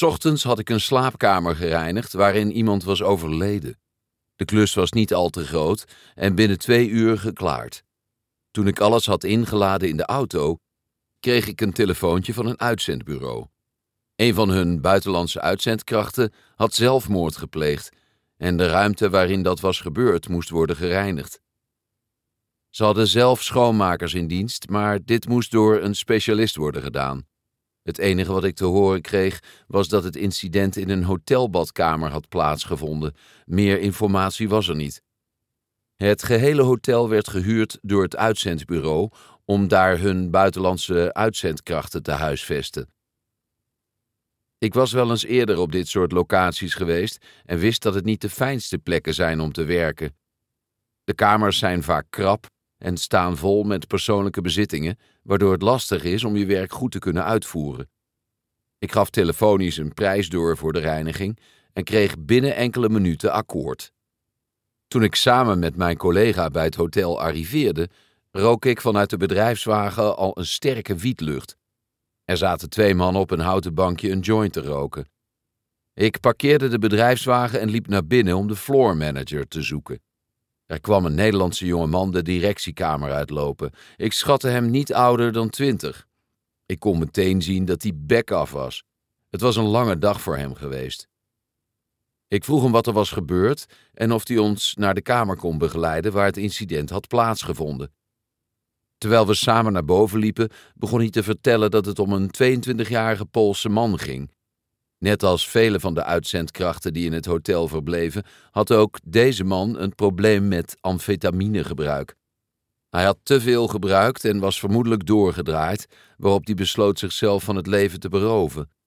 'Ochtends had ik een slaapkamer gereinigd waarin iemand was overleden. De klus was niet al te groot en binnen 2 uur geklaard. Toen ik alles had ingeladen in de auto, kreeg ik een telefoontje van een uitzendbureau. Een van hun buitenlandse uitzendkrachten had zelfmoord gepleegd en de ruimte waarin dat was gebeurd moest worden gereinigd. Ze hadden zelf schoonmakers in dienst, maar dit moest door een specialist worden gedaan. Het enige wat ik te horen kreeg was dat het incident in een hotelbadkamer had plaatsgevonden. Meer informatie was er niet. Het gehele hotel werd gehuurd door het uitzendbureau om daar hun buitenlandse uitzendkrachten te huisvesten. Ik was wel eens eerder op dit soort locaties geweest en wist dat het niet de fijnste plekken zijn om te werken. De kamers zijn vaak krap en staan vol met persoonlijke bezittingen, waardoor het lastig is om je werk goed te kunnen uitvoeren. Ik gaf telefonisch een prijs door voor de reiniging en kreeg binnen enkele minuten akkoord. Toen ik samen met mijn collega bij het hotel arriveerde, rook ik vanuit de bedrijfswagen al een sterke wietlucht. Er zaten 2 mannen op een houten bankje een joint te roken. Ik parkeerde de bedrijfswagen en liep naar binnen om de floormanager te zoeken. Er kwam een Nederlandse jongeman de directiekamer uitlopen. Ik schatte hem niet ouder dan 20. Ik kon meteen zien dat hij bek af was. Het was een lange dag voor hem geweest. Ik vroeg hem wat er was gebeurd en of hij ons naar de kamer kon begeleiden waar het incident had plaatsgevonden. Terwijl we samen naar boven liepen, begon hij te vertellen dat het om een 22-jarige Poolse man ging. Net als vele van de uitzendkrachten die in het hotel verbleven, had ook deze man een probleem met amfetaminegebruik. Hij had te veel gebruikt en was vermoedelijk doorgedraaid, waarop hij besloot zichzelf van het leven te beroven.